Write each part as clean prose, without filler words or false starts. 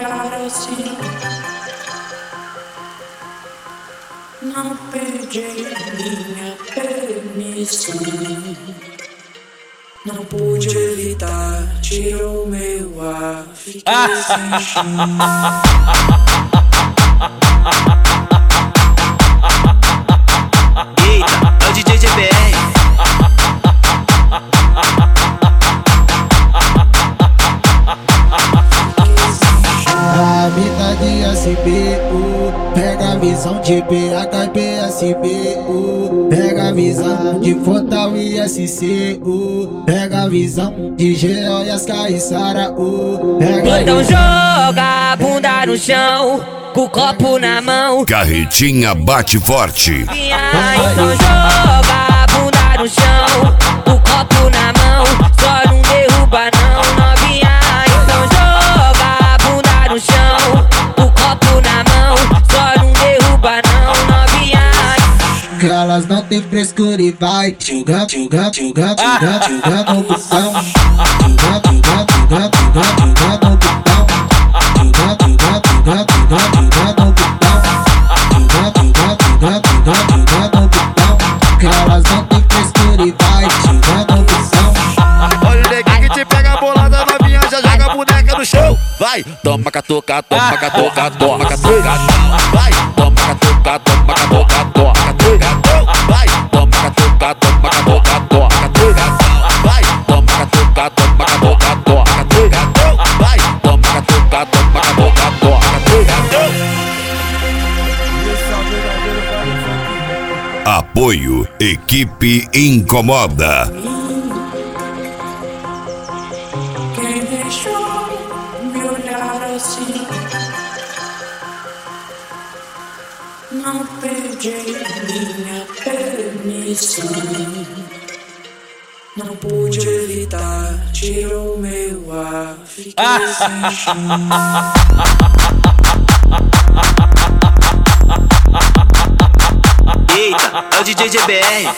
olhar assim, não pedi minha permissão, não pude evitar, tirou meu ar, fiquei sem chão. Eita, é o DJ GBR. A mina de SBU, pega a visão de BH e PSBU, pega a visão de Fotal e SCU, pega a visão de GO e as Caissara U. Então joga a bunda no chão, com o copo na mão. Carretinha bate forte. Então joga a bunda no chão, com o copo na mão. Só não derruba não, novinha. Então joga a bunda no chão, com o copo na mão. Só não derruba não, novinha. Que elas não tem frescura e vai jogar, jogar, jogar, jogar, jogar no botão. Jogar, jogar, jogar, jogar, jogar no botão. Jogar, jogar, jogar, jogar, jogar no botão. Jogar, jogar, jogar, jogar, jogar no botão. Que elas não tem frescura e vai jogar no botão. Olha o neguinho que te pega a bolada, novinha, já joga a boneca no chão. Vai, toma catuca, toma catuca, toma catuca. Vai, toma catuca, toma catuca, toma catuca. Vai, toma catuca, toma catuca, toma catuca. Vai, toma catuca, toma catuca, toma catuca. Vai, toma catuca, toma catuca, toma catuca. Apoio Equipe Incomoda. Quem deixou me olhar assim, não pedi minha permissão, não pude evitar, tirou meu ar, fiquei sem chão. Eita, é o DJ GBR.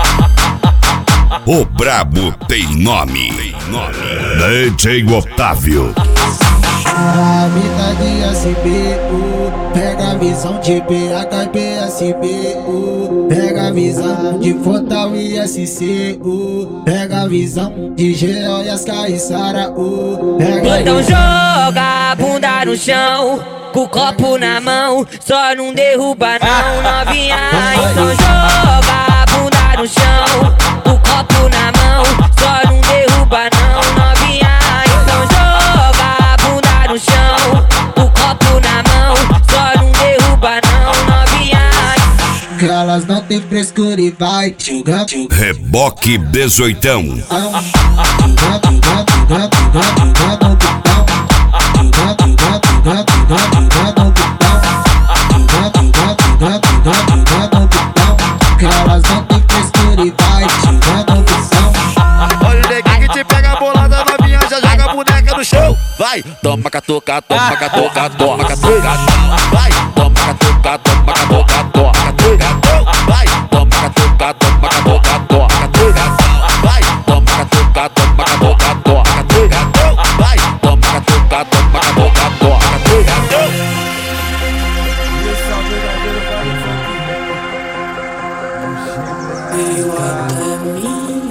O brabo tem nome. DJ Otávio. A mina de SBU, pega a visão de BH e PSBU, pega a visão de Fotal e SCU, pega a visão de GO e as Caissara U. Então joga a bunda no chão, com o copo na mão. Só não derruba não, novinha. Então joga a bunda no chão, com o copo na mão. Só não derruba não, novinha. Então joga a bunda no chão, com o copo na mão. Só não derruba não, novinha. Que elas não tem frescura e vai jogar, jogar. Reboque 18ão. Jogar, jogar, jogar, jogar, jogar no botão. Jogar, jogar, jogar, jogar, jogar no botão. Jogar, jogar, jogar, jogar, jogar no botão. Que elas não tem frescura e vai jogar no botão. Olha o neguinho que te pega a bolada, novinha, já joga a boneca no chão. Vai, toma catuca, toma catuca, toma catuca. Vai, toma catuca, toma catuca, toma catuca. Vai, toma catuca, toma catuca, toma catuca. Vai, toma catuca, toma catuca, toma catuca. Vai, toma catuca, toma catuca, toma catuca. Veio até mim,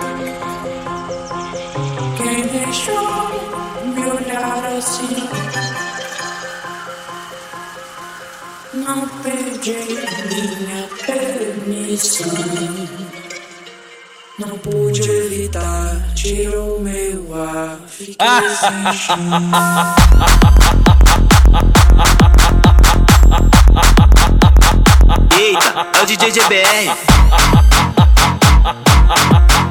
quem deixou me olhar assim, não pedi minha permissão, não pude evitar, tirou meu ar, fiquei sem chão. Eita, é o DJ GBR.